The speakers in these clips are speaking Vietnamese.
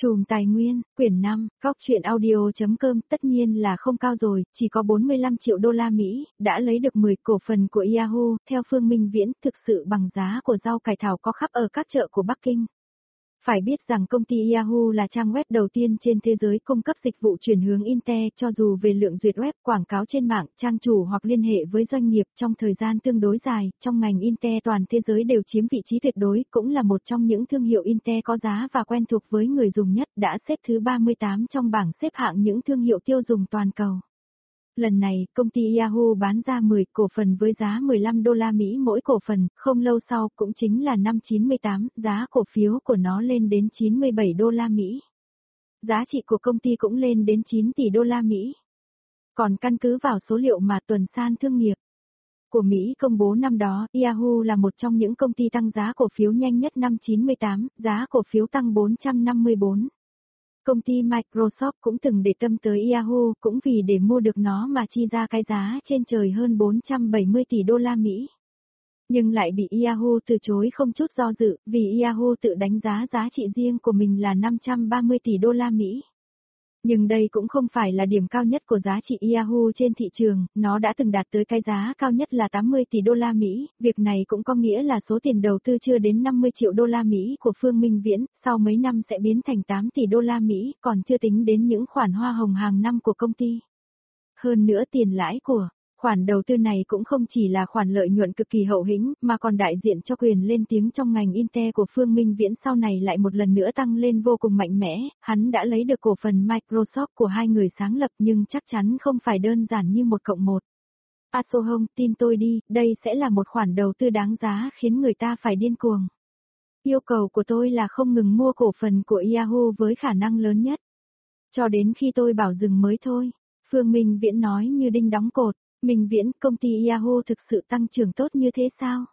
Chùm tài nguyên, quyển 5, góc truyện audio.com tất nhiên là không cao rồi, chỉ có 45 triệu đô la Mỹ, đã lấy được 10 cổ phần của Yahoo, theo Phương Minh Viễn, thực sự bằng giá của rau cải thảo có khắp ở các chợ của Bắc Kinh. Phải biết rằng công ty Yahoo là trang web đầu tiên trên thế giới cung cấp dịch vụ chuyển hướng Internet cho dù về lượng duyệt web, quảng cáo trên mạng, trang chủ hoặc liên hệ với doanh nghiệp trong thời gian tương đối dài, trong ngành Internet toàn thế giới đều chiếm vị trí tuyệt đối, cũng là một trong những thương hiệu Internet có giá và quen thuộc với người dùng nhất, đã xếp thứ 38 trong bảng xếp hạng những thương hiệu tiêu dùng toàn cầu. Lần này, công ty Yahoo bán ra 10 cổ phần với giá 15 đô la Mỹ mỗi cổ phần, không lâu sau cũng chính là năm 98, giá cổ phiếu của nó lên đến 97 đô la Mỹ. Giá trị của công ty cũng lên đến 9 tỷ đô la Mỹ. Còn căn cứ vào số liệu mà tuần san thương nghiệp của Mỹ công bố năm đó, Yahoo là một trong những công ty tăng giá cổ phiếu nhanh nhất năm 98, giá cổ phiếu tăng 454. Công ty Microsoft cũng từng để tâm tới Yahoo, cũng vì để mua được nó mà chi ra cái giá trên trời hơn 470 tỷ đô la Mỹ. Nhưng lại bị Yahoo từ chối không chút do dự, vì Yahoo tự đánh giá giá trị riêng của mình là 530 tỷ đô la Mỹ. Nhưng đây cũng không phải là điểm cao nhất của giá trị Yahoo trên thị trường, nó đã từng đạt tới cái giá cao nhất là 80 tỷ đô la Mỹ, việc này cũng có nghĩa là số tiền đầu tư chưa đến 50 triệu đô la Mỹ của Phương Minh Viễn, sau mấy năm sẽ biến thành 8 tỷ đô la Mỹ, còn chưa tính đến những khoản hoa hồng hàng năm của công ty. Hơn nữa tiền lãi của khoản đầu tư này cũng không chỉ là khoản lợi nhuận cực kỳ hậu hĩnh, mà còn đại diện cho quyền lên tiếng trong ngành Internet của Phương Minh Viễn sau này lại một lần nữa tăng lên vô cùng mạnh mẽ, hắn đã lấy được cổ phần Microsoft của hai người sáng lập nhưng chắc chắn không phải đơn giản như 1+1. Asohong, tin tôi đi, đây sẽ là một khoản đầu tư đáng giá khiến người ta phải điên cuồng. Yêu cầu của tôi là không ngừng mua cổ phần của Yahoo với khả năng lớn nhất. Cho đến khi tôi bảo dừng mới thôi. Phương Minh Viễn nói như đinh đóng cột. Minh Viễn, công ty Yahoo thực sự tăng trưởng tốt như thế sao?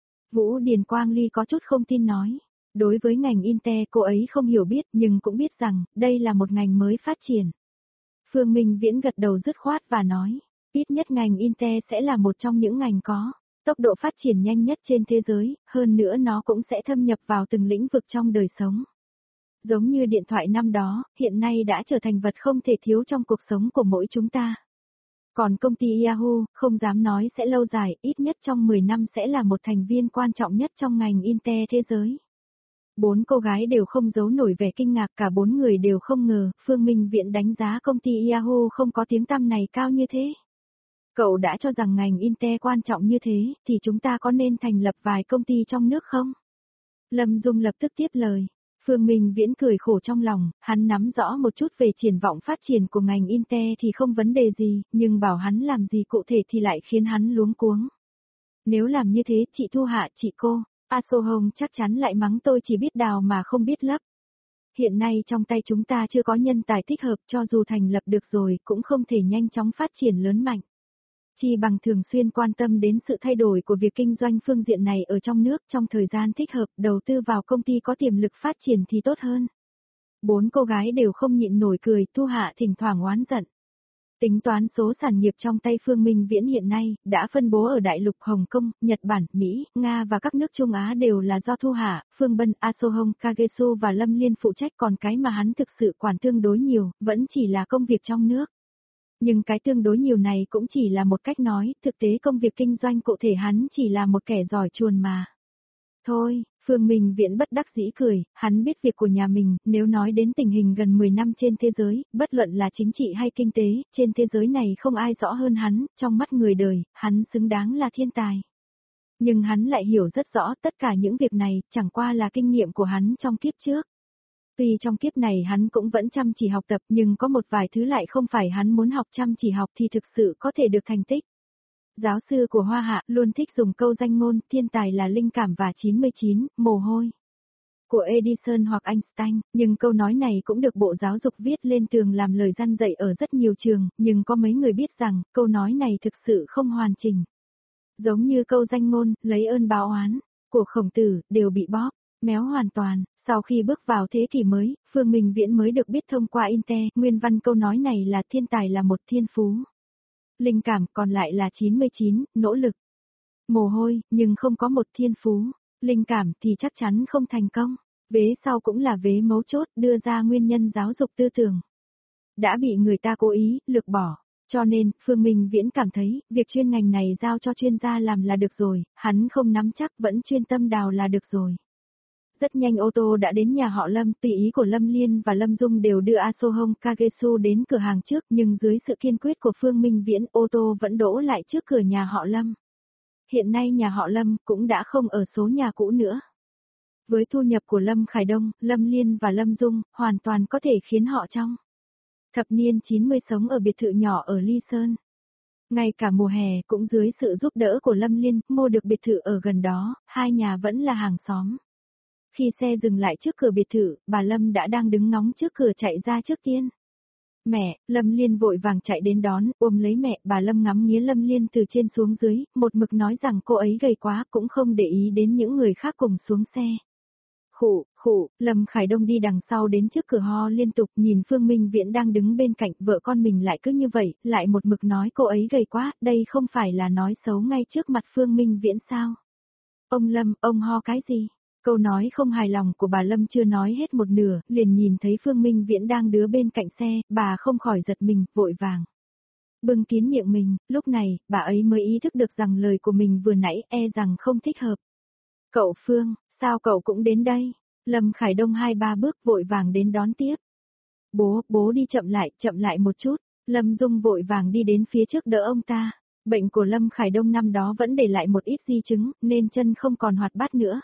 Vũ Điền Quang Ly có chút không tin nói. Đối với ngành Internet cô ấy không hiểu biết nhưng cũng biết rằng đây là một ngành mới phát triển. Phương Minh Viễn gật đầu dứt khoát và nói, ít nhất ngành Internet sẽ là một trong những ngành có tốc độ phát triển nhanh nhất trên thế giới, hơn nữa nó cũng sẽ thâm nhập vào từng lĩnh vực trong đời sống. Giống như điện thoại năm đó, hiện nay đã trở thành vật không thể thiếu trong cuộc sống của mỗi chúng ta. Còn công ty Yahoo, không dám nói sẽ lâu dài, ít nhất trong 10 năm sẽ là một thành viên quan trọng nhất trong ngành Internet thế giới. 4 cô gái đều không giấu nổi vẻ kinh ngạc, cả 4 người đều không ngờ, Phương Minh Viễn đánh giá công ty Yahoo không có tiếng tăm này cao như thế. Cậu đã cho rằng ngành Internet quan trọng như thế, thì chúng ta có nên thành lập vài công ty trong nước không? Lâm Dung lập tức tiếp lời. Phương Minh Viễn cười khổ trong lòng, hắn nắm rõ một chút về triển vọng phát triển của ngành Internet thì không vấn đề gì, nhưng bảo hắn làm gì cụ thể thì lại khiến hắn luống cuống. Nếu làm như thế, chị Thu Hạ, chị cô, Asohong chắc chắn lại mắng tôi chỉ biết đào mà không biết lấp. Hiện nay trong tay chúng ta chưa có nhân tài thích hợp, cho dù thành lập được rồi cũng không thể nhanh chóng phát triển lớn mạnh. Chi bằng thường xuyên quan tâm đến sự thay đổi của việc kinh doanh phương diện này ở trong nước trong thời gian thích hợp, đầu tư vào công ty có tiềm lực phát triển thì tốt hơn. 4 cô gái đều không nhịn nổi cười, Thu Hạ thỉnh thoảng oán giận. Tính toán số sản nghiệp trong tay Phương Minh Viễn hiện nay, đã phân bố ở Đại lục Hồng Kông, Nhật Bản, Mỹ, Nga và các nước Trung Á đều là do Thu Hạ, Phương Bân, Asohong, Kagesu và Lâm Liên phụ trách, còn cái mà hắn thực sự quản tương đối nhiều, vẫn chỉ là công việc trong nước. Nhưng cái tương đối nhiều này cũng chỉ là một cách nói, thực tế công việc kinh doanh cụ thể hắn chỉ là một kẻ giỏi chuồn mà. Thôi, Phương Minh Viễn bất đắc dĩ cười, hắn biết việc của nhà mình, nếu nói đến tình hình gần 10 năm trên thế giới, bất luận là chính trị hay kinh tế, trên thế giới này không ai rõ hơn hắn, trong mắt người đời, hắn xứng đáng là thiên tài. Nhưng hắn lại hiểu rất rõ tất cả những việc này, chẳng qua là kinh nghiệm của hắn trong kiếp trước. Tuy trong kiếp này hắn cũng vẫn chăm chỉ học tập nhưng có một vài thứ lại không phải hắn muốn học chăm chỉ học thì thực sự có thể được thành tích. Giáo sư của Hoa Hạ luôn thích dùng câu danh ngôn thiên tài là linh cảm và 99, mồ hôi của Edison hoặc Einstein, nhưng câu nói này cũng được Bộ Giáo dục viết lên tường làm lời răn dạy ở rất nhiều trường, nhưng có mấy người biết rằng câu nói này thực sự không hoàn chỉnh. Giống như câu danh ngôn lấy ơn báo oán của Khổng Tử đều bị bóp méo hoàn toàn. Sau khi bước vào thế kỷ mới, Phương Minh Viễn mới được biết thông qua Internet, nguyên văn câu nói này là thiên tài là một thiên phú. Linh cảm còn lại là 99, nỗ lực. Mồ hôi, nhưng không có một thiên phú. Linh cảm thì chắc chắn không thành công. Vế sau cũng là vế mấu chốt, đưa ra nguyên nhân giáo dục tư tưởng. Đã bị người ta cố ý, lược bỏ. Cho nên, Phương Minh Viễn cảm thấy, việc chuyên ngành này giao cho chuyên gia làm là được rồi, hắn không nắm chắc vẫn chuyên tâm đào là được rồi. Rất nhanh ô tô đã đến nhà họ Lâm, tùy ý của Lâm Liên và Lâm Dung đều đưa Asohong Kagesu đến cửa hàng trước, nhưng dưới sự kiên quyết của Phương Minh Viễn, ô tô vẫn đỗ lại trước cửa nhà họ Lâm. Hiện nay nhà họ Lâm cũng đã không ở số nhà cũ nữa. Với thu nhập của Lâm Khải Đông, Lâm Liên và Lâm Dung, hoàn toàn có thể khiến họ trong thập niên 90 sống ở biệt thự nhỏ ở Ly Sơn. Ngay cả mùa hè cũng dưới sự giúp đỡ của Lâm Liên, mua được biệt thự ở gần đó, hai nhà vẫn là hàng xóm. Khi xe dừng lại trước cửa biệt thự, bà Lâm đã đang đứng ngóng trước cửa chạy ra trước tiên. Mẹ, Lâm Liên vội vàng chạy đến đón, ôm lấy mẹ, bà Lâm ngắm nghía Lâm Liên từ trên xuống dưới, một mực nói rằng cô ấy gầy quá, cũng không để ý đến những người khác cùng xuống xe. Khụ, Lâm Khải Đông đi đằng sau đến trước cửa ho liên tục, nhìn Phương Minh Viễn đang đứng bên cạnh, vợ con mình lại cứ như vậy, lại một mực nói cô ấy gầy quá, đây không phải là nói xấu ngay trước mặt Phương Minh Viễn sao? Ông Lâm, ông ho cái gì? Câu nói không hài lòng của bà Lâm chưa nói hết một nửa, liền nhìn thấy Phương Minh Viễn đang đứng bên cạnh xe, bà không khỏi giật mình, vội vàng bưng kín miệng mình, lúc này, bà ấy mới ý thức được rằng lời của mình vừa nãy rằng không thích hợp. Cậu Phương, sao cậu cũng đến đây? Lâm Khải Đông 2-3 bước vội vàng đến đón tiếp. Bố đi chậm lại một chút. Lâm Dung vội vàng đi đến phía trước đỡ ông ta. Bệnh của Lâm Khải Đông năm đó vẫn để lại một ít di chứng, nên chân không còn hoạt bát nữa.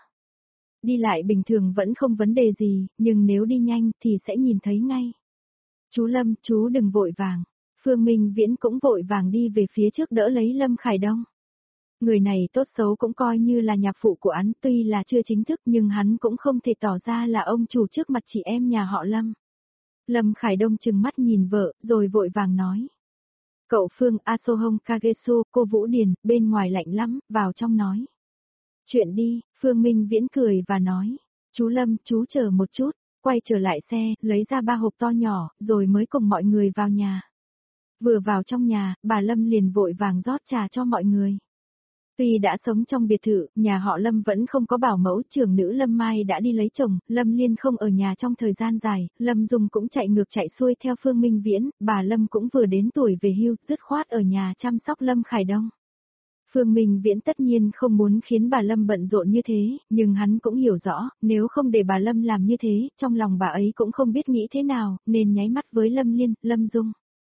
Đi lại bình thường vẫn không vấn đề gì, nhưng nếu đi nhanh thì sẽ nhìn thấy ngay. Chú Lâm, chú đừng vội vàng. Phương Minh Viễn cũng vội vàng đi về phía trước đỡ lấy Lâm Khải Đông. Người này tốt xấu cũng coi như là nhạc phụ của hắn, tuy là chưa chính thức nhưng hắn cũng không thể tỏ ra là ông chủ trước mặt chị em nhà họ Lâm. Lâm Khải Đông trừng mắt nhìn vợ, rồi vội vàng nói. Cậu Phương, Asohong Kagesu, cô Vũ Điền, bên ngoài lạnh lắm, vào trong nói. Chuyện đi, Phương Minh Viễn cười và nói. Chú Lâm, chú chờ một chút, quay trở lại xe, lấy ra 3 hộp to nhỏ, rồi mới cùng mọi người vào nhà. Vừa vào trong nhà, bà Lâm liền vội vàng rót trà cho mọi người. Tuy đã sống trong biệt thự, nhà họ Lâm vẫn không có bảo mẫu, trưởng nữ Lâm Mai đã đi lấy chồng, Lâm Liên không ở nhà trong thời gian dài, Lâm Dung cũng chạy ngược chạy xuôi theo Phương Minh Viễn, bà Lâm cũng vừa đến tuổi về hưu, dứt khoát ở nhà chăm sóc Lâm Khải Đông. Phương Minh Viễn tất nhiên không muốn khiến bà Lâm bận rộn như thế, nhưng hắn cũng hiểu rõ, nếu không để bà Lâm làm như thế, trong lòng bà ấy cũng không biết nghĩ thế nào, nên nháy mắt với Lâm Liên, Lâm Dung.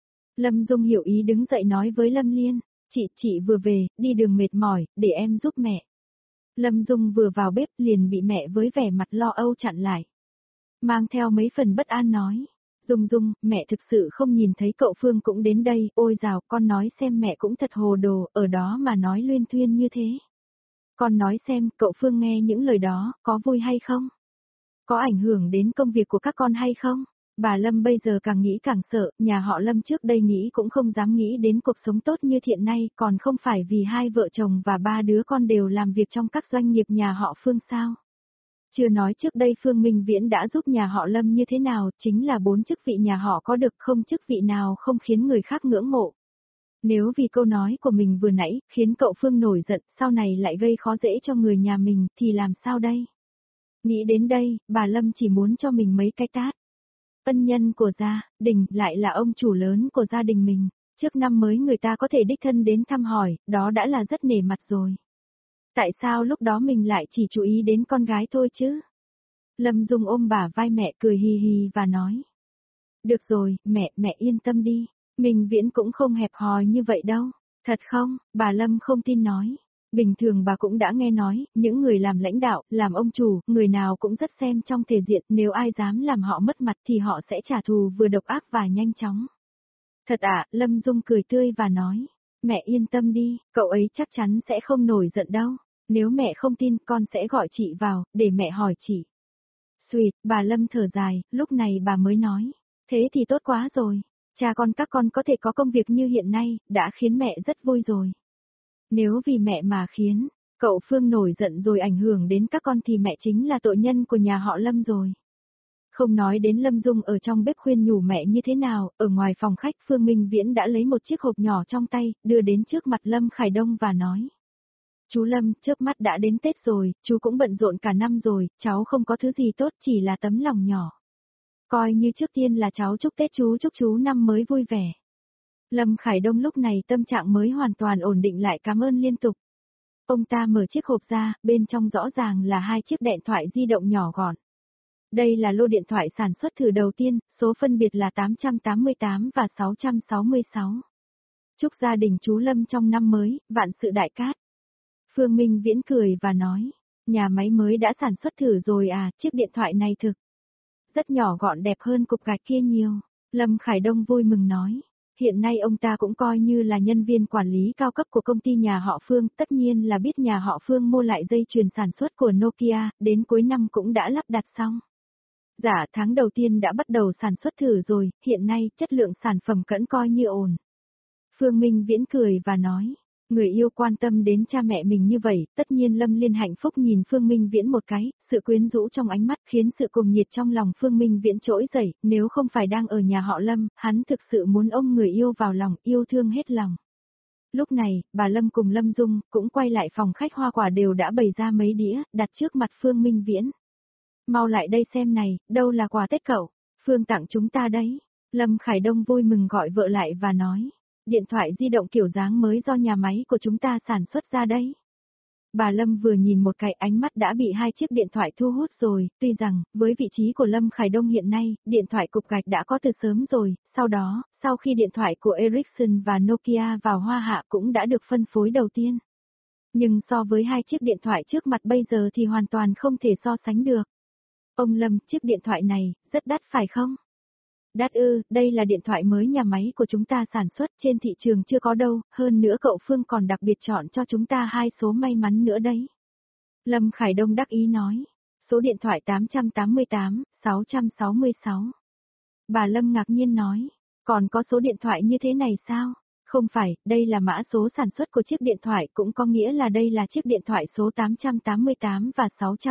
Lâm Dung hiểu ý đứng dậy nói với Lâm Liên. Chị vừa về, đi đường mệt mỏi, để em giúp mẹ. Lâm Dung vừa vào bếp liền bị mẹ với vẻ mặt lo âu chặn lại. Mang theo mấy phần bất an nói. Dung, mẹ thực sự không nhìn thấy cậu Phương cũng đến đây, ôi dào, con nói xem mẹ cũng thật hồ đồ, ở đó mà nói luyên thuyên như thế. Con nói xem, cậu Phương nghe những lời đó, có vui hay không? Có ảnh hưởng đến công việc của các con hay không? Bà Lâm bây giờ càng nghĩ càng sợ, nhà họ Lâm trước đây nghĩ cũng không dám nghĩ đến cuộc sống tốt như hiện nay, còn không phải vì 2 vợ chồng và 3 đứa con đều làm việc trong các doanh nghiệp nhà họ Phương sao. Chưa nói trước đây Phương Minh Viễn đã giúp nhà họ Lâm như thế nào, chính là 4 chức vị nhà họ có được không chức vị nào không khiến người khác ngưỡng mộ. Nếu vì câu nói của mình vừa nãy, khiến cậu Phương nổi giận, sau này lại gây khó dễ cho người nhà mình, thì làm sao đây? Nghĩ đến đây, bà Lâm chỉ muốn cho mình mấy cái tát. Ân nhân của gia đình lại là ông chủ lớn của gia đình mình, trước năm mới người ta có thể đích thân đến thăm hỏi, đó đã là rất nể mặt rồi. Tại sao lúc đó mình lại chỉ chú ý đến con gái thôi chứ? Lâm Dung ôm bả vai mẹ cười hì hì và nói. Được rồi, mẹ yên tâm đi, mình Viễn cũng không hẹp hòi như vậy đâu. Thật không? Bà Lâm không tin nói. Bình thường bà cũng đã nghe nói, những người làm lãnh đạo, làm ông chủ, người nào cũng rất xem trong thể diện, nếu ai dám làm họ mất mặt thì họ sẽ trả thù vừa độc ác và nhanh chóng. Thật ạ, Lâm Dung cười tươi và nói, mẹ yên tâm đi, cậu ấy chắc chắn sẽ không nổi giận đâu, nếu mẹ không tin con sẽ gọi chị vào, để mẹ hỏi chị. Xuyệt, bà Lâm thở dài, lúc này bà mới nói, thế thì tốt quá rồi, cha con các con có thể có công việc như hiện nay, đã khiến mẹ rất vui rồi. Nếu vì mẹ mà khiến cậu Phương nổi giận rồi ảnh hưởng đến các con thì mẹ chính là tội nhân của nhà họ Lâm rồi. Không nói đến Lâm Dung ở trong bếp khuyên nhủ mẹ như thế nào, ở ngoài phòng khách Phương Minh Viễn đã lấy một chiếc hộp nhỏ trong tay, đưa đến trước mặt Lâm Khải Đông và nói. Chú Lâm, chớp mắt đã đến Tết rồi, chú cũng bận rộn cả năm rồi, cháu không có thứ gì tốt chỉ là tấm lòng nhỏ. Coi như trước tiên là cháu chúc Tết chú, chúc chú năm mới vui vẻ. Lâm Khải Đông lúc này tâm trạng mới hoàn toàn ổn định lại, cảm ơn liên tục. Ông ta mở chiếc hộp ra, bên trong rõ ràng là 2 chiếc điện thoại di động nhỏ gọn. Đây là lô điện thoại sản xuất thử đầu tiên, số phân biệt là 888 và 666. Chúc gia đình chú Lâm trong năm mới, vạn sự đại cát. Phương Minh Viễn cười và nói, nhà máy mới đã sản xuất thử rồi à, chiếc điện thoại này thực rất nhỏ gọn, đẹp hơn cục gạch kia nhiều. Lâm Khải Đông vui mừng nói, hiện nay ông ta cũng coi như là nhân viên quản lý cao cấp của công ty nhà họ Phương, tất nhiên là biết nhà họ Phương mua lại dây chuyền sản xuất của Nokia, đến cuối năm cũng đã lắp đặt xong. Dạ, tháng đầu tiên đã bắt đầu sản xuất thử rồi, hiện nay chất lượng sản phẩm vẫn coi như ổn. Phương Minh Viễn cười và nói, người yêu quan tâm đến cha mẹ mình như vậy, tất nhiên Lâm Liên hạnh phúc nhìn Phương Minh Viễn một cái, sự quyến rũ trong ánh mắt khiến sự cuồng nhiệt trong lòng Phương Minh Viễn trỗi dậy, nếu không phải đang ở nhà họ Lâm, hắn thực sự muốn ôm người yêu vào lòng, yêu thương hết lòng. Lúc này, bà Lâm cùng Lâm Dung cũng quay lại phòng khách, hoa quả đều đã bày ra mấy đĩa, đặt trước mặt Phương Minh Viễn. Mau lại đây xem này, đâu là quà Tết cậu, Phương tặng chúng ta đấy. Lâm Khải Đông vui mừng gọi vợ lại và nói, điện thoại di động kiểu dáng mới do nhà máy của chúng ta sản xuất ra đấy. Bà Lâm vừa nhìn một cái, ánh mắt đã bị 2 chiếc điện thoại thu hút rồi, tuy rằng, với vị trí của Lâm Khải Đông hiện nay, điện thoại cục gạch đã có từ sớm rồi, sau đó, sau khi điện thoại của Ericsson và Nokia vào Hoa Hạ cũng đã được phân phối đầu tiên. Nhưng so với 2 chiếc điện thoại trước mặt bây giờ thì hoàn toàn không thể so sánh được. Ông Lâm, chiếc điện thoại này, rất đắt phải không? Đắt ư, đây là điện thoại mới nhà máy của chúng ta sản xuất, trên thị trường chưa có đâu, hơn nữa cậu Phương còn đặc biệt chọn cho chúng ta 2 số may mắn nữa đấy. Lâm Khải Đông đắc ý nói, số điện thoại 888, 666. Bà Lâm ngạc nhiên nói, còn có số điện thoại như thế này sao? Không phải, đây là mã số sản xuất của chiếc điện thoại, cũng có nghĩa là đây là chiếc điện thoại số 888 và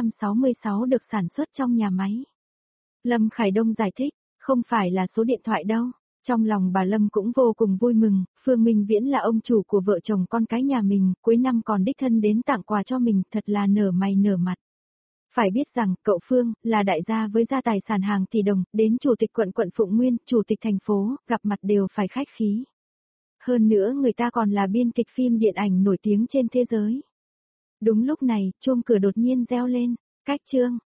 666 được sản xuất trong nhà máy. Lâm Khải Đông giải thích, không phải là số điện thoại đâu. Trong lòng bà Lâm cũng vô cùng vui mừng, Phương Minh Viễn là ông chủ của vợ chồng con cái nhà mình, cuối năm còn đích thân đến tặng quà cho mình, thật là nở mày nở mặt. Phải biết rằng, cậu Phương, là đại gia với gia tài sản hàng tỷ đồng, đến chủ tịch quận Phụng Nguyên, chủ tịch thành phố, gặp mặt đều phải khách khí. Hơn nữa người ta còn là biên kịch phim điện ảnh nổi tiếng trên thế giới. Đúng lúc này, chuông cửa đột nhiên reo lên, cách chương.